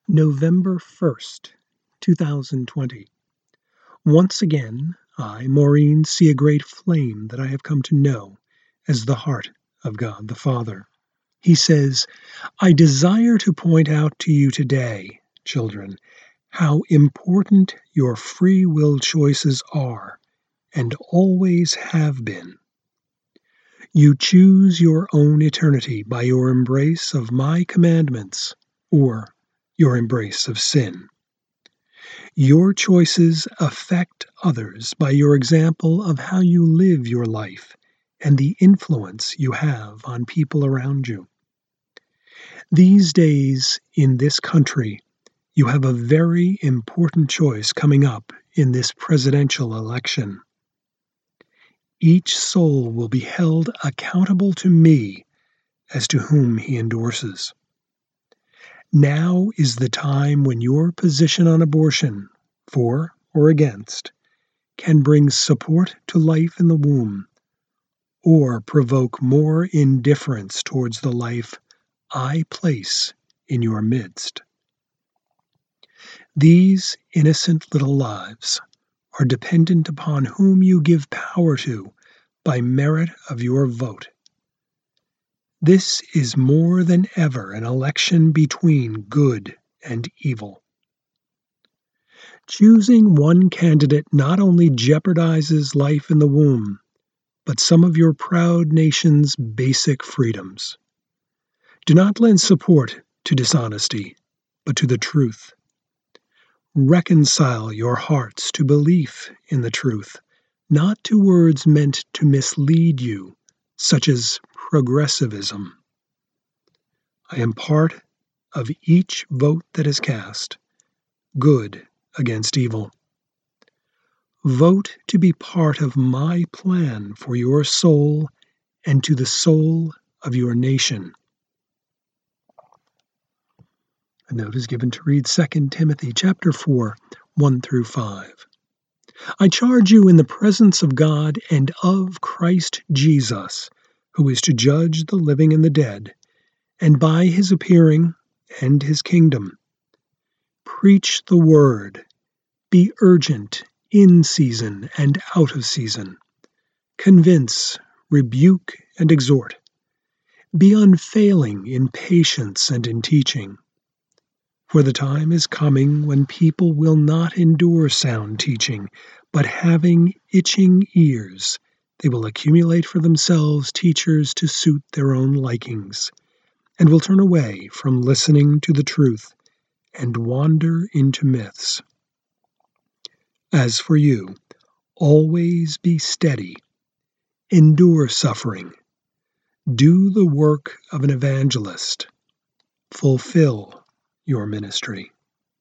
November 1st, 2020. Once again, I, Maureen, see a great flame that I have come to know as the heart of God the Father. He says, I desire to point out to you today, children, how important your free will choices are and always have been. You choose your own eternity by your embrace of my commandments or your embrace of sin. Your choices affect others by your example of how you live your life and the influence you have on people around you. These days in this country, you have a very important choice coming up in this presidential election. Each soul will be held accountable to me as to whom he endorses. Now is the time when your position on abortion, for or against, can bring support to life in the womb, or provoke more indifference towards the life I place in your midst. These innocent little lives are dependent upon whom you give power to by merit of your vote. This is more than ever an election between good and evil. Choosing one candidate not only jeopardizes life in the womb, but some of your proud nation's basic freedoms. Do not lend support to dishonesty, but to the truth. Reconcile your hearts to belief in the truth, not to words meant to mislead you, such as progressivism. I am part of each vote that is cast, good against evil. Vote to be part of my plan for your soul and to the soul of your nation. A note is given to read 2 Timothy chapter 4, 1 through 5. I charge you in the presence of God and of Christ Jesus, who is to judge the living and the dead, and by his appearing and his kingdom. Preach the word. Be urgent in season and out of season. Convince, rebuke, and exhort. Be unfailing in patience and in teaching. For the time is coming when people will not endure sound teaching, but having itching ears, they will accumulate for themselves teachers to suit their own likings, and will turn away from listening to the truth and wander into myths. As for you, always be steady, endure suffering, do the work of an evangelist, fulfill your ministry.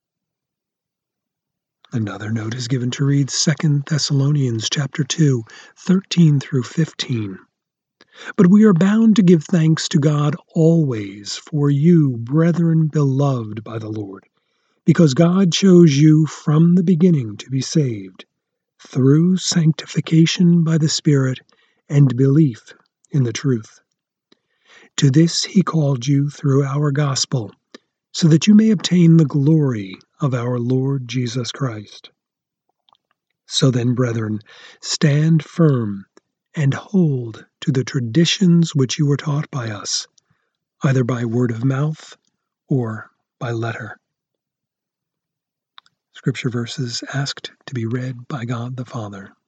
Another note is given to read 2 Thessalonians chapter 2, 13 through 15. But we are bound to give thanks to God always for you, brethren beloved by the Lord, because God chose you from the beginning to be saved, through sanctification by the Spirit and belief in the truth. To this he called you through our gospel, so that you may obtain the glory of our Lord Jesus Christ. So then, brethren, stand firm and hold to the traditions which you were taught by us, either by word of mouth or by letter. Scripture verses asked to be read by God the Father.